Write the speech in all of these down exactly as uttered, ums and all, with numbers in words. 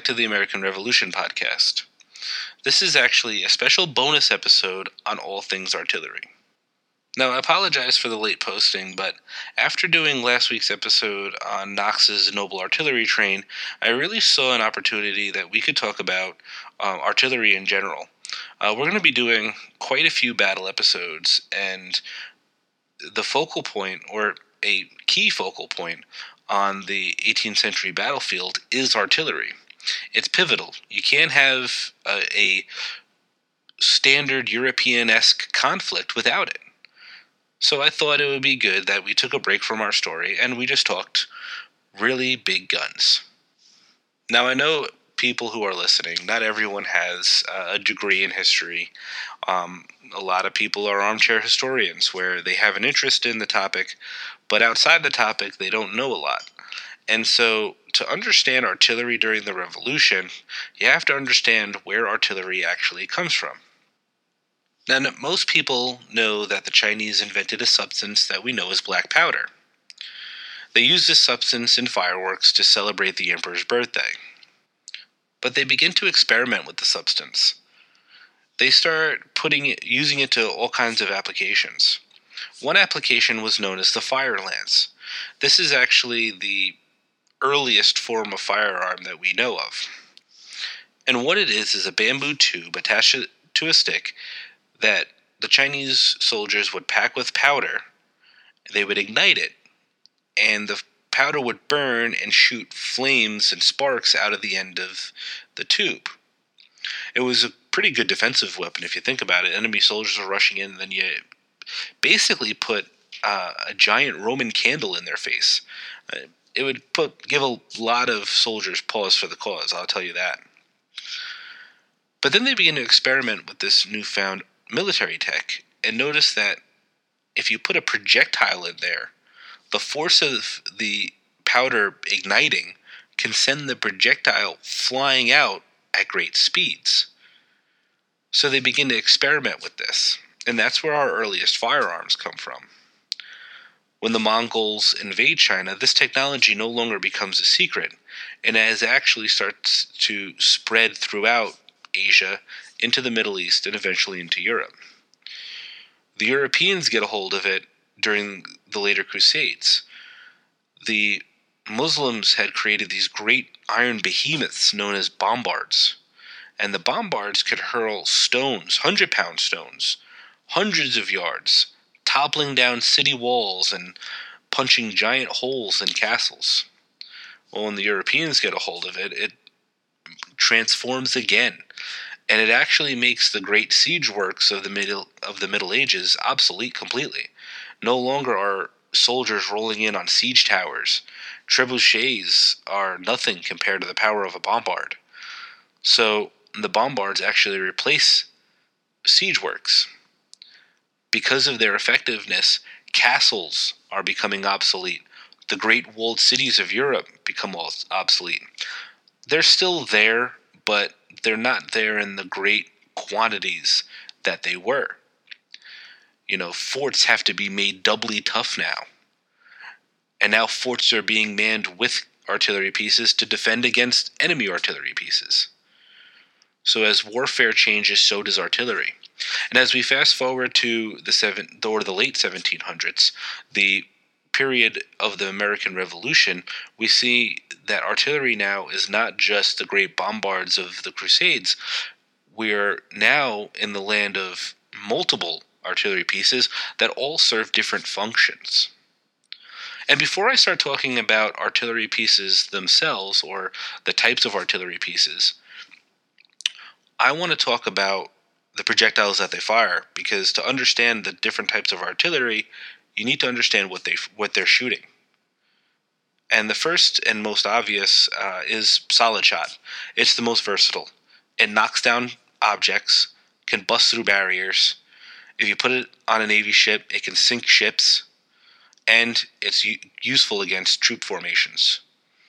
to the American Revolution podcast. This is actually a special bonus episode on all things artillery. Now, I apologize for the late posting, but after doing last week's episode on Knox's Noble Artillery Train, I really saw an opportunity that we could talk about um, artillery in general. Uh, we're going to be doing quite a few battle episodes, and the focal point, or a key focal point, on the eighteenth century battlefield is artillery. It's pivotal. You can't have a, a standard European-esque conflict without it. So I thought it would be good that we took a break from our story and we just talked really big guns. Now, I know people who are listening, not everyone has uh, a degree in history. Um, a lot of people are armchair historians where they have an interest in the topic, but outside the topic, they don't know a lot. And so to understand artillery during the Revolution, you have to understand where artillery actually comes from. Now, most people know that the Chinese invented a substance that we know as black powder. They used this substance in fireworks to celebrate the emperor's birthday. But they begin to experiment with the substance. They start putting it, using it to all kinds of applications. One application was known as the fire lance. This is actually the earliest form of firearm that we know of. And what it is is a bamboo tube attached to a stick that the Chinese soldiers would pack with powder. They would ignite it, and the powder would burn and shoot flames and sparks out of the end of the tube. It was a pretty good defensive weapon if you think about it. Enemy soldiers were rushing in, and then you basically put uh, a giant Roman candle in their face. Uh, it would put give a lot of soldiers pause for the cause, I'll tell you that. But then they began to experiment with this newfound military tech and notice that if you put a projectile in there, the force of the powder igniting can send the projectile flying out at great speeds. So they begin to experiment with this, and that's where our earliest firearms come from. When the Mongols invade China, this technology no longer becomes a secret, and as it actually starts to spread throughout Asia, into the Middle East, and eventually into Europe. The Europeans get a hold of it during the later Crusades. The Muslims had created these great iron behemoths known as bombards, and the bombards could hurl stones, hundred-pound stones, hundreds of yards, toppling down city walls and punching giant holes in castles. Well, when the Europeans get a hold of it, it transforms again, and it actually makes the great siege works of the middle of the Middle Ages obsolete completely. No longer are soldiers rolling in on siege towers. Trebuchets are nothing compared to the power of a bombard. So the bombards actually replace siege works. Because of their effectiveness, castles are becoming obsolete. The great walled cities of Europe become obsolete. They're still there, but they're not there in the great quantities that they were. You know, forts have to be made doubly tough now. And now forts are being manned with artillery pieces to defend against enemy artillery pieces. So as warfare changes, so does artillery. And as we fast forward to the seven, or the late seventeen hundreds, the period of the American Revolution, we see that artillery now is not just the great bombards of the Crusades. We're now in the land of multiple artillery pieces that all serve different functions. And before I start talking about artillery pieces themselves, or the types of artillery pieces, I want to talk about the projectiles that they fire, because to understand the different types of artillery, you need to understand what they what they're shooting. And the first and most obvious uh, is solid shot. It's the most versatile. It knocks down objects, can bust through barriers. If you put it on a Navy ship, it can sink ships, and it's u- useful against troop formations.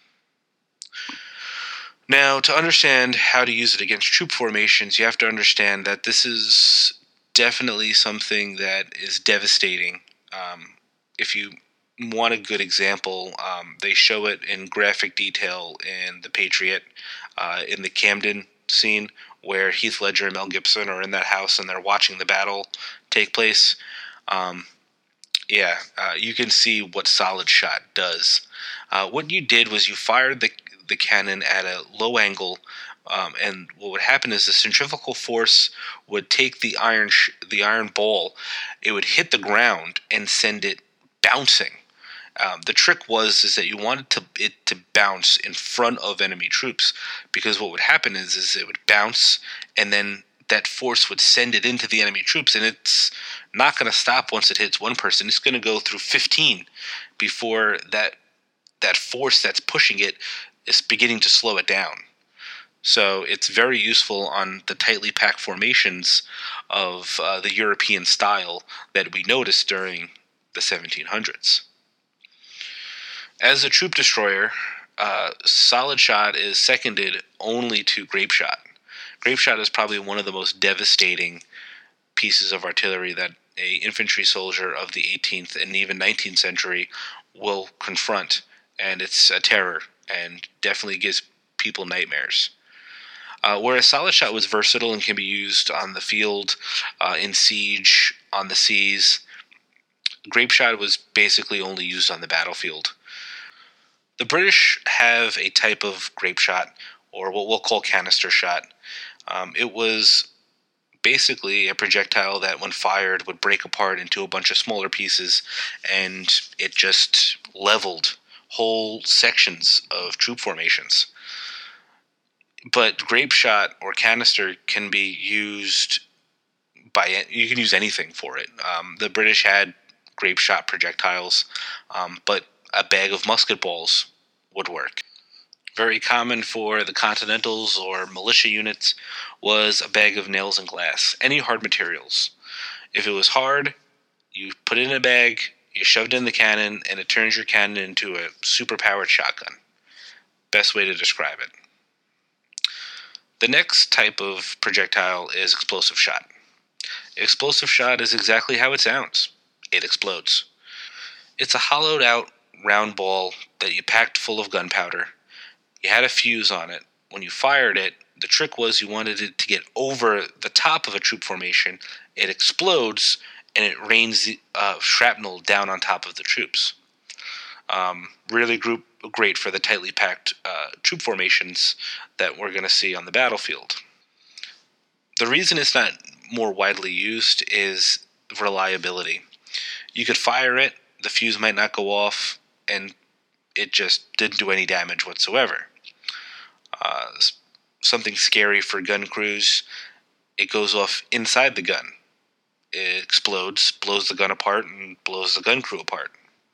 Now, to understand how to use it against troop formations, you have to understand that this is definitely something that is devastating. Um, if you want a good example, um, they show it in graphic detail in The Patriot. uh, in the Camden scene where Heath Ledger and Mel Gibson are in that house and they're watching the battle take place. Um, yeah, uh, you can see what Solid Shot does. Uh, what you did was you fired the the cannon at a low angle, um, and what would happen is the centrifugal force would take the iron sh- the iron ball, it would hit the ground and send it bouncing. Um, the trick was is that you wanted to, it to bounce in front of enemy troops, because what would happen is is it would bounce, and then that force would send it into the enemy troops, and it's not going to stop once it hits one person. It's going to go through fifteen before that that force that's pushing it is beginning to slow it down. So it's very useful on the tightly packed formations of uh, the European style that we noticed during the seventeen hundreds. As a troop destroyer, uh, Solid Shot is seconded only to Grape Shot. Grape Shot is probably one of the most devastating pieces of artillery that a infantry soldier of the eighteenth and even nineteenth century will confront, and it's a terror and definitely gives people nightmares. Uh, whereas Solid Shot was versatile and can be used on the field, uh, in siege, on the seas, Grape Shot was basically only used on the battlefield. The British have a type of grape shot, or what we'll call canister shot. Um, it was basically a projectile that, when fired, would break apart into a bunch of smaller pieces, and it just leveled whole sections of troop formations. But grape shot or canister can be used by, you can use anything for it. Um, the British had grape shot projectiles, um, but a bag of musket balls would work. Very common for the Continentals or militia units was a bag of nails and glass, any hard materials. If it was hard, you put it in a bag, you shoved it in the cannon, and it turns your cannon into a super-powered shotgun. Best way to describe it. The next type of projectile is explosive shot. Explosive shot is exactly how it sounds. It explodes. It's a hollowed-out round ball that you packed full of gunpowder. You had a fuse on it. When you fired it, the trick was you wanted it to get over the top of a troop formation. It explodes, and it rains uh, shrapnel down on top of the troops. Um, really group, great for the tightly packed uh, troop formations that we're going to see on the battlefield. The reason it's not more widely used is reliability. You could fire it, the fuse might not go off, and it just didn't do any damage whatsoever. Uh, something scary for gun crews, it goes off inside the gun. It explodes, blows the gun apart, and blows the gun crew apart.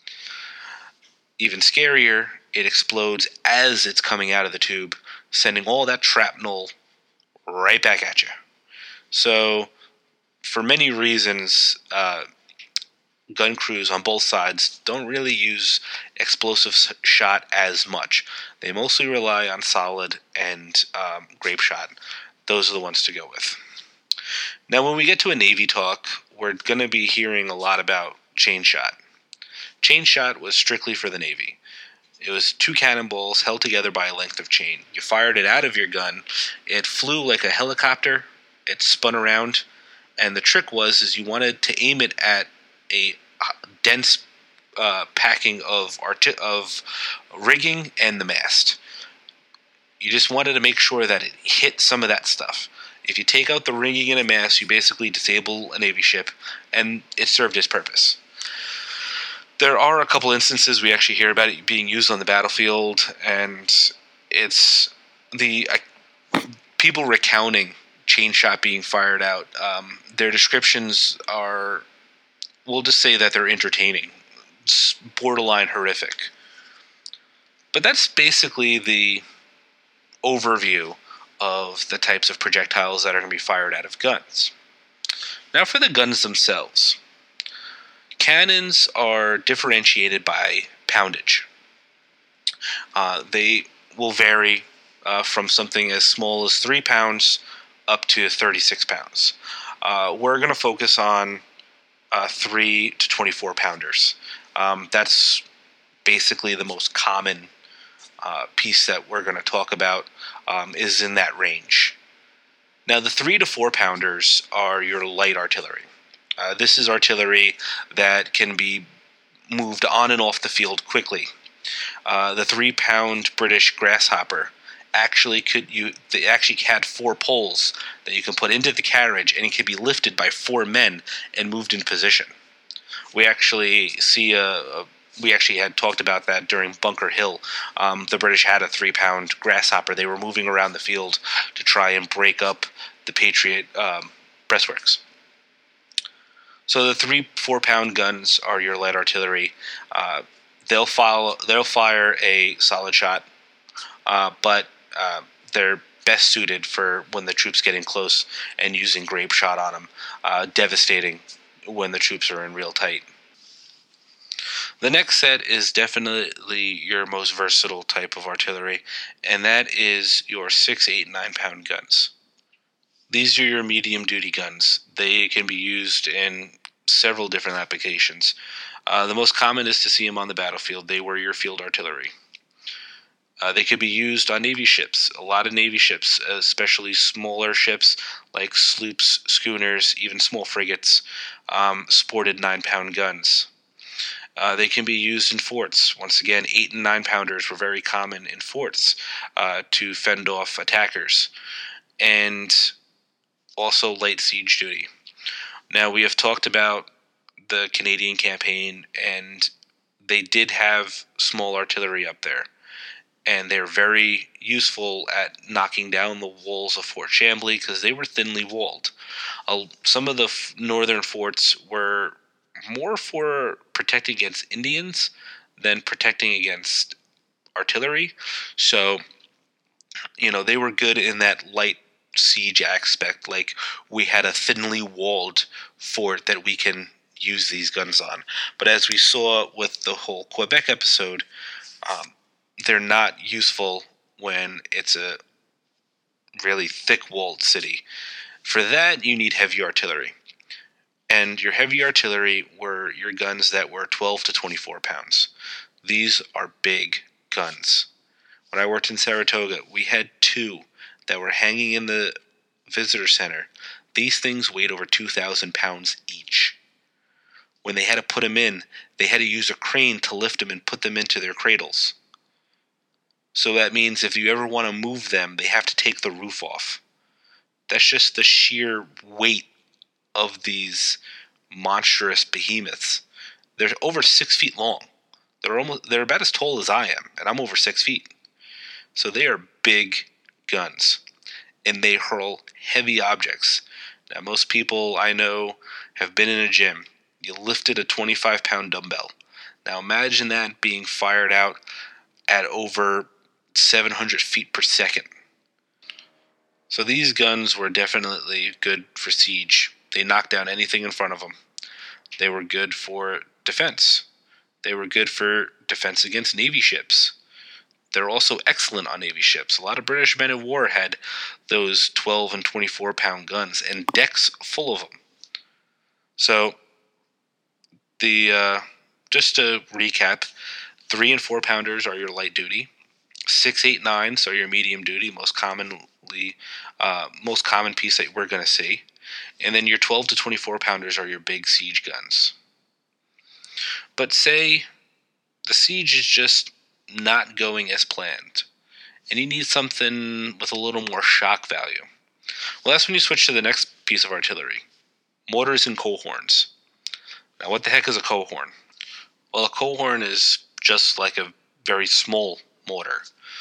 Even scarier, it explodes as it's coming out of the tube, sending all that shrapnel right back at you. So, for many reasons, uh, gun crews on both sides don't really use explosive shot as much. They mostly rely on solid and um, grape shot. Those are the ones to go with. Now, when we get to a Navy talk, we're going to be hearing a lot about chain shot. Chain shot was strictly for the Navy. It was two cannonballs held together by a length of chain. You fired it out of your gun. It flew like a helicopter. It spun around. And the trick was is you wanted to aim it at a dense uh, packing of arti- of rigging and the mast. You just wanted to make sure that it hit some of that stuff. If you take out the rigging and a mast, you basically disable a Navy ship, and it served its purpose. There are a couple instances we actually hear about it being used on the battlefield, and it's the uh, people recounting chain shot being fired out. Um, their descriptions are, we'll just say that they're entertaining. It's borderline horrific. But that's basically the overview of the types of projectiles that are going to be fired out of guns. Now for the guns themselves. Cannons are differentiated by poundage. Uh, they will vary uh, from something as small as three pounds up to thirty-six pounds. Uh, we're going to focus on uh, three to twenty-four pounders. Um, that's basically the most common uh, piece that we're going to talk about um, is in that range. Now, the three to four pounders are your light artillery. Uh, this is artillery that can be moved on and off the field quickly. Uh, the three-pound British Grasshopper actually could you they actually had four poles that you can put into the carriage, and it could be lifted by four men and moved in position. We actually see a, a we actually had talked about that during Bunker Hill. Um, the British had a three-pound Grasshopper. They were moving around the field to try and break up the Patriot um, breastworks. So the three, four-pound guns are your light artillery. Uh, they'll follow. They'll fire a solid shot, uh, but uh, they're best suited for when the troops get in close and using grape shot on them, uh, devastating when the troops are in real tight. The next set is definitely your most versatile type of artillery, and that is your six, eight, nine pound guns. These are your medium-duty guns. They can be used in several different applications. Uh, the most common is to see them on the battlefield. They were your field artillery. Uh, they could be used on Navy ships. A lot of Navy ships, especially smaller ships like sloops, schooners, even small frigates, um, sported nine-pound guns. Uh, they can be used in forts. Once again, eight and nine pounders were very common in forts uh, to fend off attackers, and also light siege duty. Now, we have talked about the Canadian campaign, and they did have small artillery up there, and they're very useful at knocking down the walls of Fort Chambly because they were thinly walled. Uh, some of the f- northern forts were more for protecting against Indians than protecting against artillery. So, you know, they were good in that light siege aspect. Like, we had a thinly walled fort that we can use these guns on. But as we saw with the whole Quebec episode, um, they're not useful when it's a really thick-walled city. For that, you need heavy artillery. And your heavy artillery were your guns that were twelve to twenty-four pounds. These are big guns. When I worked in Saratoga, we had two that were hanging in the visitor center. These things weighed over two thousand pounds each. When they had to put them in, they had to use a crane to lift them and put them into their cradles. So that means if you ever want to move them, they have to take the roof off. That's just the sheer weight of these monstrous behemoths. They're over six feet long. They're almost they're about as tall as I am, and I'm over six feet. So they are big guns, and they hurl heavy objects. Now, most people I know have been in a gym. You lifted a twenty-five pound dumbbell. Now imagine that being fired out at over seven hundred feet per second. So these guns were definitely good for siege. They knocked down anything in front of them. They were good for defense. They were good for defense against Navy ships. They're also excellent on Navy ships. A lot of British men of war had those twelve and twenty-four pound guns, and decks full of them. So, the uh, just to recap, three and four pounders are your light duty. Six, eight, nines are your medium duty, most commonly, uh, most common piece that we're going to see. And then your twelve to twenty-four pounders are your big siege guns. But say the siege is just not going as planned, and you need something with a little more shock value. Well, that's when you switch to the next piece of artillery, mortars and coehorns. Now, what the heck is a coehorn? Well, a coehorn is just like a very small mortar.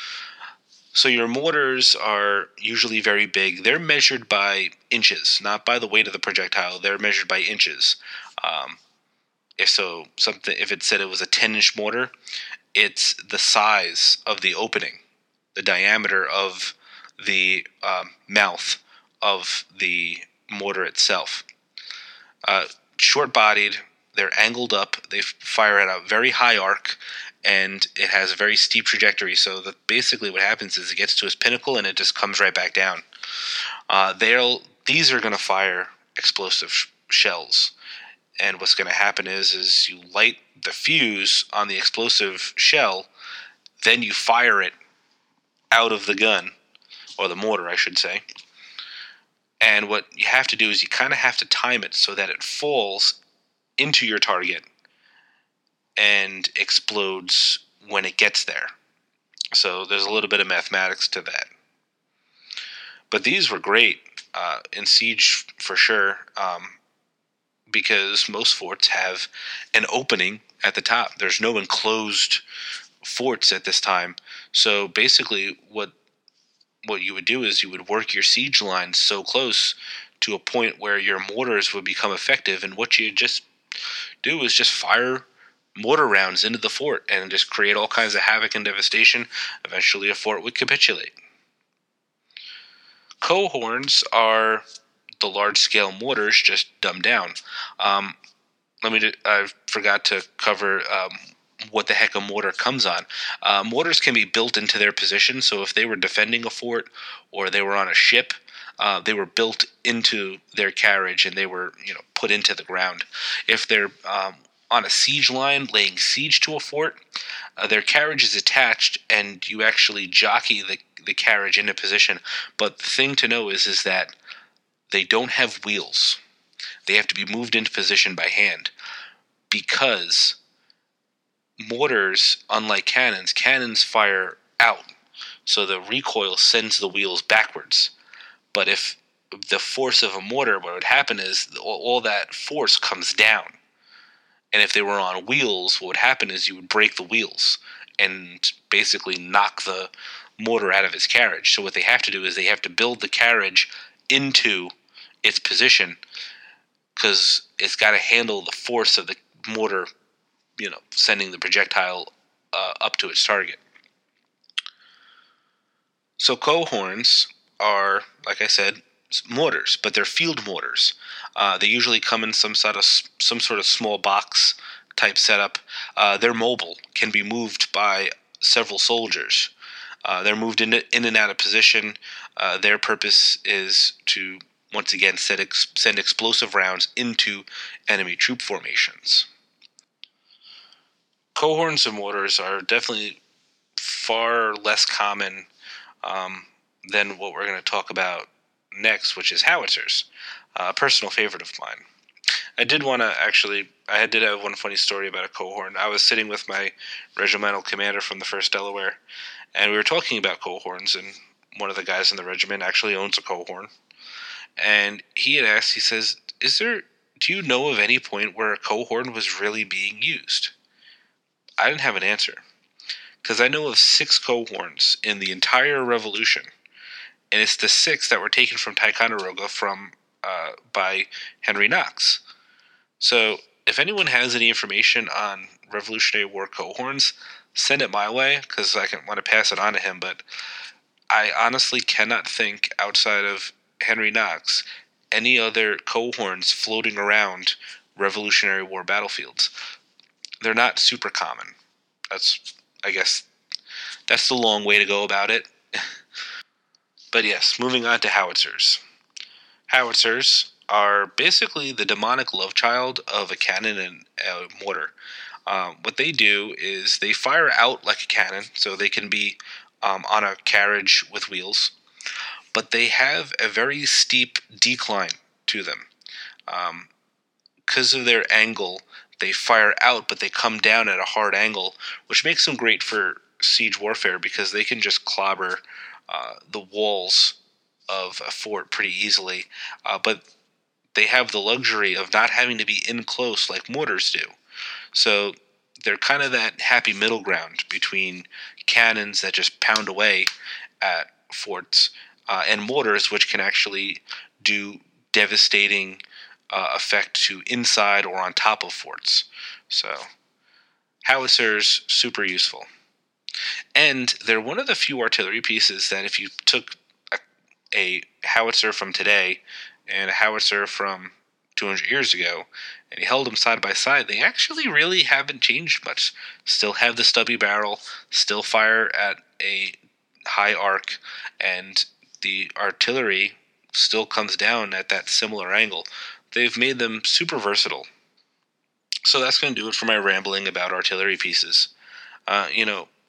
So your mortars are usually very big. They're measured by inches, not by the weight of the projectile. They're measured by inches. Um, if so, something if it said it was a ten-inch mortar, it's the size of the opening, the diameter of the um, mouth of the mortar itself. Uh, short-bodied, they're angled up. They fire at a very high arc, and it has a very steep trajectory. So that basically what happens is it gets to its pinnacle and it just comes right back down. Uh, they'll these are going to fire explosive sh- shells, and what's going to happen is is you light the fuse on the explosive shell. then you fire it out of the gun, or the mortar, I should say. And what you have to do is you kind of have to time it so that it falls into your target and explodes when it gets there. So there's a little bit of mathematics to that. But these were great uh, in Siege for sure, um, because most forts have an opening at the top. There's no enclosed forts at this time. So basically what what you would do is you would work your siege lines so close to a point where your mortars would become effective, and what you just do is just fire mortar rounds into the fort and just create all kinds of havoc and devastation. Eventually a fort would capitulate. Cohorns are the large-scale mortars, just dumbed down. Um, let me. I forgot to cover um, what the heck a mortar comes on. Uh, mortars can be built into their position, so if they were defending a fort or they were on a ship, uh, they were built into their carriage and they were, you know, put into the ground. If they're um, on a siege line laying siege to a fort, uh, their carriage is attached and you actually jockey the the carriage into position. But the thing to know is is that they don't have wheels. They have to be moved into position by hand, because mortars, unlike cannons, cannons fire out, so the recoil sends the wheels backwards. But if the force of a mortar, what would happen is all that force comes down. And if they were on wheels, what would happen is you would break the wheels and basically knock the mortar out of its carriage. So what they have to do is they have to build the carriage into its position, because it's got to handle the force of the mortar, you know, sending the projectile uh, up to its target. So cohorns are, like I said, mortars, but they're field mortars. Uh, they usually come in some sort of some sort of small box type setup. Uh, they're mobile, can be moved by several soldiers. Uh, they're moved in, in and out of position. Uh, their purpose is to, once again, send, ex- send explosive rounds into enemy troop formations. Cohorns and mortars are definitely far less common um, than what we're going to talk about next, which is howitzers, uh, a personal favorite of mine. I did want to actually, I did have one funny story about a cohorn. I was sitting with my regimental commander from the first Delaware, and we were talking about cohorns, and one of the guys in the regiment actually owns a cohorn. And he had asked, he says, is there, do you know of any point where a cohorn was really being used? I didn't have an answer, because I know of six cohorns in the entire Revolution, and it's the six that were taken from Ticonderoga from uh, by Henry Knox. So if anyone has any information on Revolutionary War cohorns, send it my way, because I can want to pass it on to him. But I honestly cannot think, outside of Henry Knox, any other cohorns floating around Revolutionary War battlefields. They're not super common. That's, I guess, that's the long way to go about it. But yes, moving on to howitzers. Howitzers are basically the demonic love child of a cannon and a mortar. Um, what they do is they fire out like a cannon, so they can be um, on a carriage with wheels, but they have a very steep decline to them. Um, because of their angle, they fire out, but they come down at a hard angle, which makes them great for siege warfare, because they can just clobber uh, the walls of a fort pretty easily. Uh, but they have the luxury of not having to be in close like mortars do. So they're kind of that happy middle ground between cannons that just pound away at forts uh, and mortars, which can actually do devastating uh, effect to inside or on top of forts. So howitzers, super useful. And they're one of the few artillery pieces that if you took a, a howitzer from today and a howitzer from two hundred years ago, and you held them side by side, they actually really haven't changed much. Still have the stubby barrel, still fire at a high arc, and the artillery still comes down at that similar angle. They've made them super versatile. So that's going to do it for my rambling about artillery pieces. Uh, you know,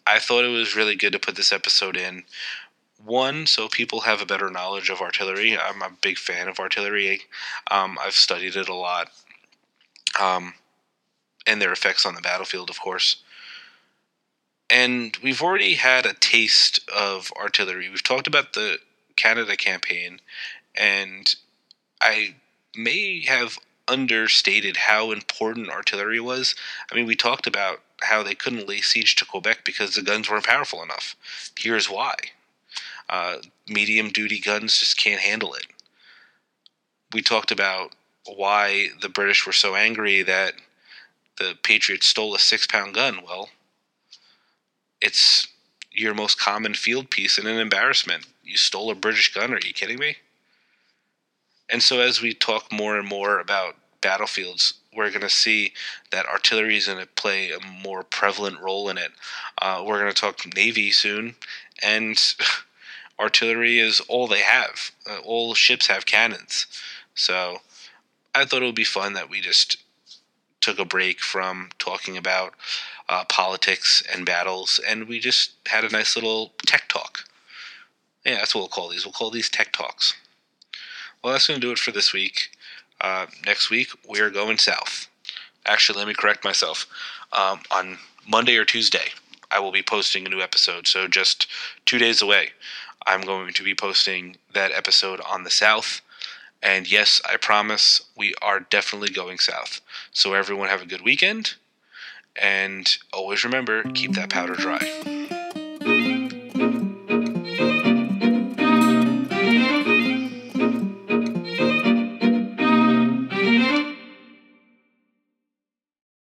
I thought it was really good to put this episode in. One, so people have a better knowledge of artillery. I'm a big fan of artillery. Um, I've studied it a lot. Um, and their effects on the battlefield, of course. And we've already had a taste of artillery. We've talked about the Canada campaign, and I may have understated how important artillery was. I mean, we talked about how they couldn't lay siege to Quebec because the guns weren't powerful enough. Here's why. Uh, medium-duty guns just can't handle it. We talked about why the British were so angry that the Patriots stole a six-pound gun. Well, it's your most common field piece and an embarrassment. You stole a British gun? Are you kidding me? And so as we talk more and more about battlefields, we're going to see that artillery is going to play a more prevalent role in it. Uh, we're going to talk Navy soon, and artillery is all they have. Uh, all ships have cannons. So I thought it would be fun that we just took a break from talking about uh, politics and battles, and we just had a nice little tech talk. Yeah, that's what we'll call these. We'll call these tech talks. Well, that's going to do it for this week. Uh, next week, we are going south. Actually, let me correct myself. Um, on Monday or Tuesday, I will be posting a new episode, so just two days away, I'm going to be posting that episode on the south. And yes, I promise we are definitely going south. So everyone have a good weekend. And always remember, keep that powder dry.